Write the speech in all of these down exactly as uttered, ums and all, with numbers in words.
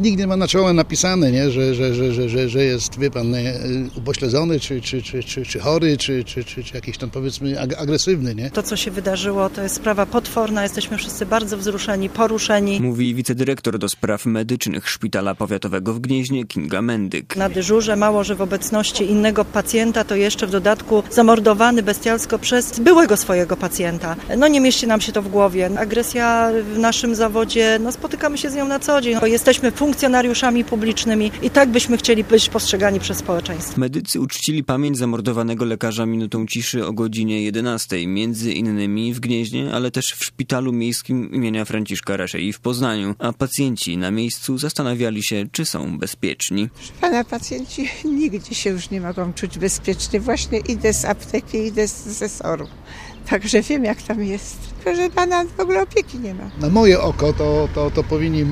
Nikt nie ma na czole napisane, nie? Że, że, że, że, że, że jest, wie pan, upośledzony, czy, czy, czy, czy, czy chory, czy, czy, czy, czy jakiś tam, powiedzmy, agresywny, nie? To, co się wydarzyło, to jest sprawa potworna. Jesteśmy wszyscy bardzo wzruszeni, poruszeni. Mówi wicedyrektor do spraw medycznych Szpitala Powiatowego w Gnieźnie Kinga Mendyk. Na dyżurze mało, że w obecności innego pacjenta, to jeszcze w dodatku zamordowany bestialsko przez byłego swojego pacjenta. No nie mieści nam się to w głowie. Agresja w naszym zawodzie, no spotykamy się z nią na co dzień. No, jesteśmy funkcjonariuszami publicznymi i tak byśmy chcieli być postrzegani przez społeczeństwo. Medycy uczcili pamięć zamordowanego lekarza minutą ciszy o godzinie jedenastej, między innymi w Gnieźnie, ale też w Szpitalu Miejskim imienia Franciszka Raszei w Poznaniu, a pacjenci na miejscu zastanawiali się, czy są bezpieczni. Pana pacjenci nigdzie się już nie mogą czuć bezpiecznie. Właśnie idę z apteki, idę ze soru. Także wiem, jak tam jest. Proszę pana, w ogóle opieki nie ma. Na moje oko to, to, to powinni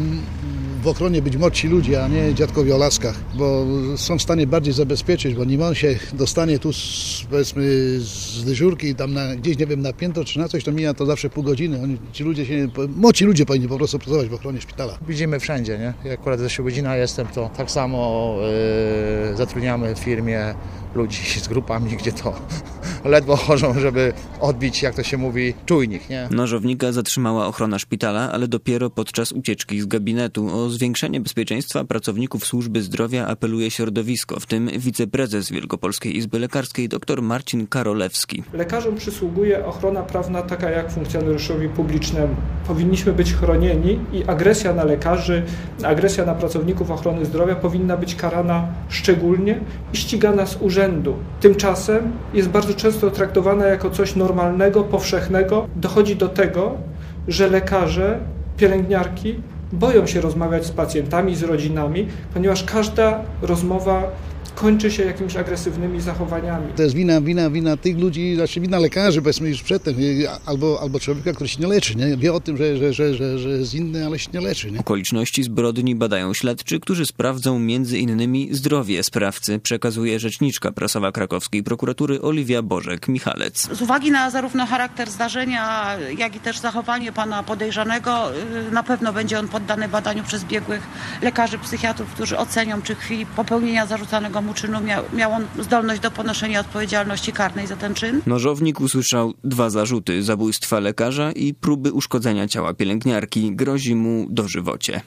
w ochronie być młodsi ludzie, a nie dziadkowie o laskach, bo są w stanie bardziej zabezpieczyć, bo nim on się dostanie tu z, powiedzmy z dyżurki tam na, gdzieś, nie wiem, na piętro czy na coś, to mija to zawsze pół godziny. Oni, ci ludzie się, młodzi ludzie powinni po prostu pracować w ochronie szpitala. Widzimy wszędzie, nie? Jak akurat ze Świebodzina jestem, to tak samo yy, zatrudniamy w firmie ludzi z grupami, gdzie to ledwo chodzą, żeby odbić, jak to się mówi, czujnik, nie? Nożownika zatrzymała ochrona szpitala, ale dopiero podczas ucieczki z gabinetu. O zwiększenie bezpieczeństwa pracowników służby zdrowia apeluje środowisko, w tym wiceprezes Wielkopolskiej Izby Lekarskiej dr Marcin Karolewski. Lekarzom przysługuje ochrona prawna taka jak funkcjonariuszowi publicznemu. Powinniśmy być chronieni i agresja na lekarzy, agresja na pracowników ochrony zdrowia powinna być karana szczególnie i ścigana z urzędu. Tymczasem jest bardzo często traktowana jako coś normalnego, powszechnego. Dochodzi do tego, że lekarze, pielęgniarki boją się rozmawiać z pacjentami, z rodzinami, ponieważ każda rozmowa kończy się jakimiś agresywnymi zachowaniami. To jest wina, wina, wina tych ludzi, znaczy wina lekarzy, powiedzmy już przedtem, albo, albo człowieka, który się nie leczy, nie? Wie o tym, że, że, że, że, że jest inny, ale się nie leczy. Nie? Okoliczności zbrodni badają śledczy, którzy sprawdzą między innymi zdrowie sprawcy, przekazuje rzeczniczka prasowa krakowskiej prokuratury Oliwia Bożek-Michalec. Z uwagi na zarówno charakter zdarzenia, jak i też zachowanie pana podejrzanego, na pewno będzie on poddany badaniu przez biegłych lekarzy psychiatrów, którzy ocenią, czy w chwili popełnienia zarzucanego mu czynu miał, miał on zdolność do ponoszenia odpowiedzialności karnej za ten czyn. Nożownik usłyszał dwa zarzuty: zabójstwa lekarza i próby uszkodzenia ciała pielęgniarki. Grozi mu dożywocie.